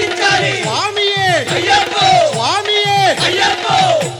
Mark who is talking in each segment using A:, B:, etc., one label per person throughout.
A: రక్షించాలి
B: స్వామియే
A: అయ్యప్పో
B: స్వామియే
A: అయ్యప్పో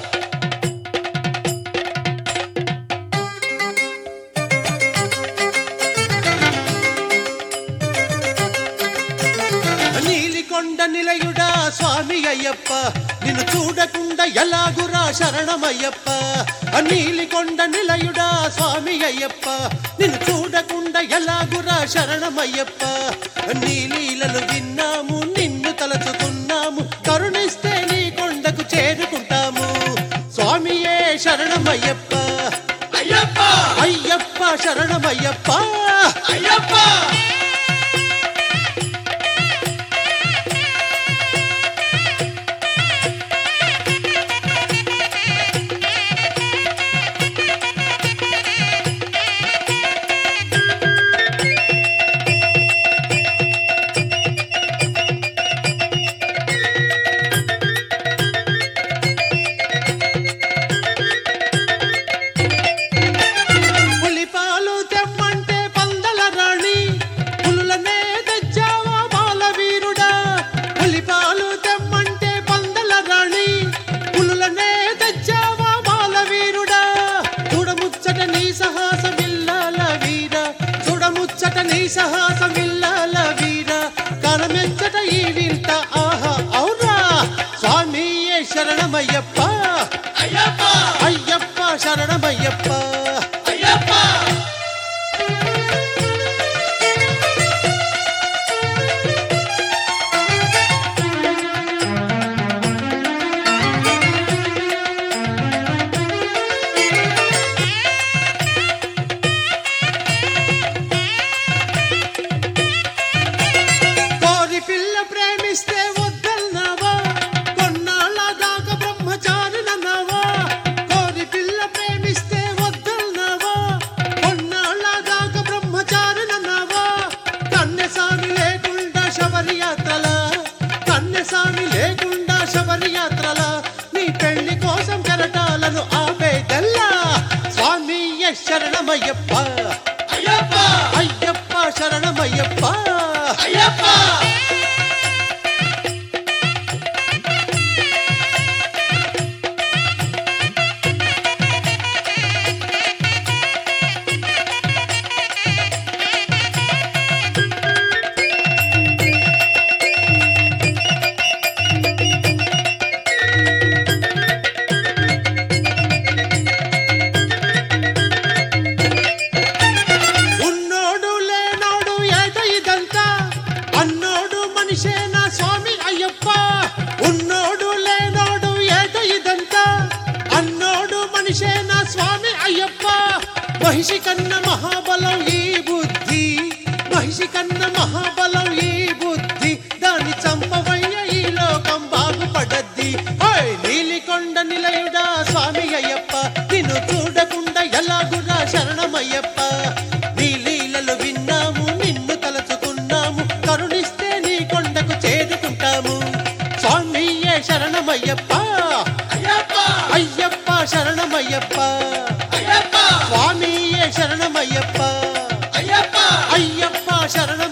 B: నీలికొండ నిలయుడా స్వామి అయ్యప్ప నిన్ను చూడకుండా ఎలాగురా శరణమయ్యప్ప నీలికొండ నిలయుడా స్వామి అయ్యప్ప నిన్ను చూడకుండా ఎలాగురా శరణమయ్యప్ప నీ లీలలు విన్నాము నిన్ను తలచుతున్నాము కరుణిస్తే నీ కొండకు చేరుకుంటాము స్వామియే శరణమయ్యప్ప
A: అయ్యప్ప
B: అయ్యప్ప శరణమయ్యప్ప
A: అయ్యప్ప
B: పులిపాలు తెమ్మంటే పందల రాణి పులులనే తెచ్చావా బాలవీరుడా పులిపాలు తెమ్మంటే పందల రాణి పులులనే తెచ్చావా బాలవీరుడా చూడముచ్చట నీ సాహసం ఇల్లాల వీర చూడముచ్చట నీ సాహసం ఇల్లాల వీర కనమెచ్చట ఈ వింత ఆహా అవునా స్వామియే శరణమయ్యప్ప
A: అయ్యప్ప
B: అయ్యప్ప శరణమయ్యప్ప
A: అయ్యప్ప
B: కోరి పిల్ల ప్రేమిస్తే వద్దన్నావా కొన్నాళ్ళ దాకా బ్రహ్మచారినన్నావా కోరి పిల్ల ప్రేమిస్తే వద్దన్నావా కొన్నాళ్ళ దాకా బ్రహ్మచారినన్నావా కన్యసామి లేకుండా శబరి యాత్రల కన్యసామి లేకుండా శబరి యాత్రల నీ పెళ్లి కోసం కెరటాలను ఆపేదల్లా స్వామి శరణమయ్యప్ప
A: అయ్యప్ప
B: అయ్యప్ప శరణమయ్యప్ప
A: అయ్యప్ప
B: ఉన్నోడు లేనోడు ఏట ఇదంతా అన్నోడు మనిషే నా స్వామి అయ్యప్ప ఉన్నోడు లేనోడు ఏట ఇదంతా అన్నోడు మనిషే నా స్వామి అయ్యప్ప మహిషి కన్న మహాబలం ఈ బుద్ధి మహిషి కన్న మహాబలం ఈ బుద్ధి దాని చంపవయ్య ఈ లోకం బాగుపడద్ది ఓయ్ నీలికొండ నిలయుడా స్వామి అయ్యప్ప నిన్ను చూడకుండా ఎలాగురా శరణమయ్యప్ప నీ లీలలు విన్నాము నిన్ను తలచుకున్నాము కరుణిస్తే నీ కొండకు చేరుకుంటాము స్వామియే శరణమయ్యప్ప
A: అయ్యప్ప
B: అయ్యప్ప శరణమయ్యప్ప
A: అయ్యప్ప
B: స్వామియే శరణమయ్యప్ప
A: అయ్యప్ప
B: అయ్యప్ప శరణ